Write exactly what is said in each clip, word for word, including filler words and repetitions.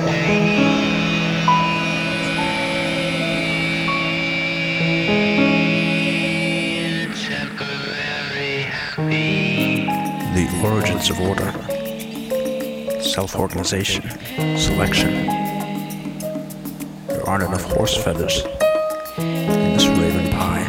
The origins of order, self-organization, selection. There aren't enough horse feathers in this raven pie.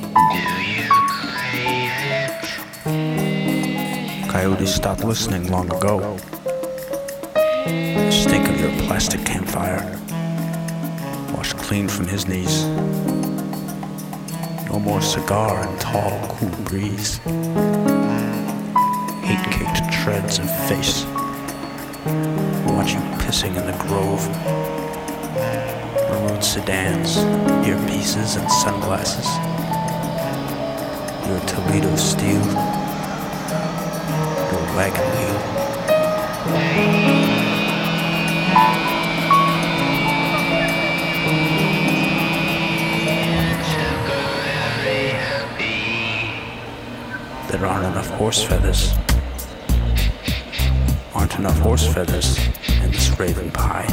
Coyotes stopped listening long ago. The stink of your plastic campfire washed clean from his knees. No more cigar and tall, cool breeze. Hate-caked treads of face. Watch you pissing in the grove. Maroon sedans, earpieces and sunglasses. Your Toledo steel. Your wagon wheel. There aren't enough horse feathers. Aren't enough horse feathers in this raven pie.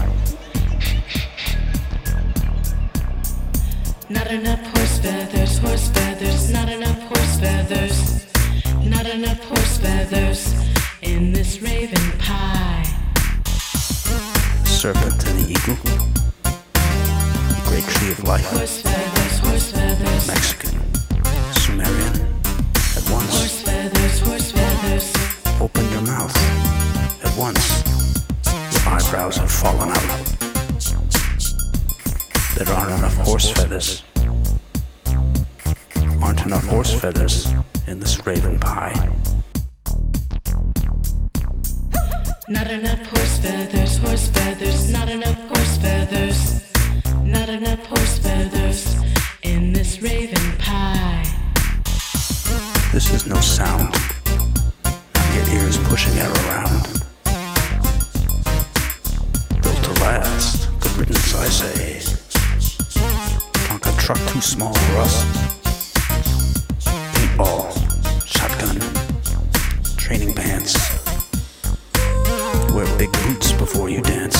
Not enough horse feathers, horse feathers, not enough horse feathers, not enough horse feathers in this raven pie. Serpent to the eagle, the great tree of life. Horse feathers, horse feathers, Mexican, Sumerian, at once. horse feathers, horse feathers. Open your mouth, at once. Your eyebrows have fallen out. There aren't enough horse feathers. Aren't enough horse feathers in this raven pie. Not enough horse feathers, horse feathers, not enough horse feathers, not enough horse feathers in this raven pie. This is no sound. Your ears pushing air around. Built to last. Good riddance, I say. Tonka truck too small for us. Paintball, shotgun, training pants. Wear big boots before you dance.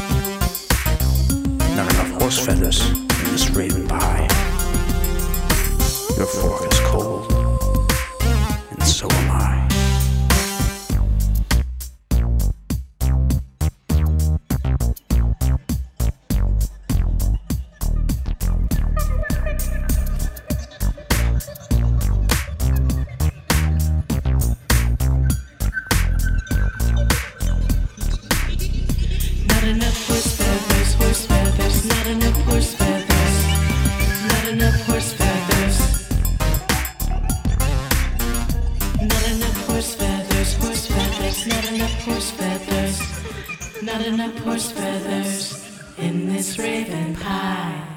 Not enough horse feathers in this raven pie. Your fork is cold, and so am I. Not enough horse feathers, horse feathers, not enough horse feathers, not enough horse feathers, not enough horse feathers, horse feathers, not enough horse feathers, not enough horse feathers in this raven pie.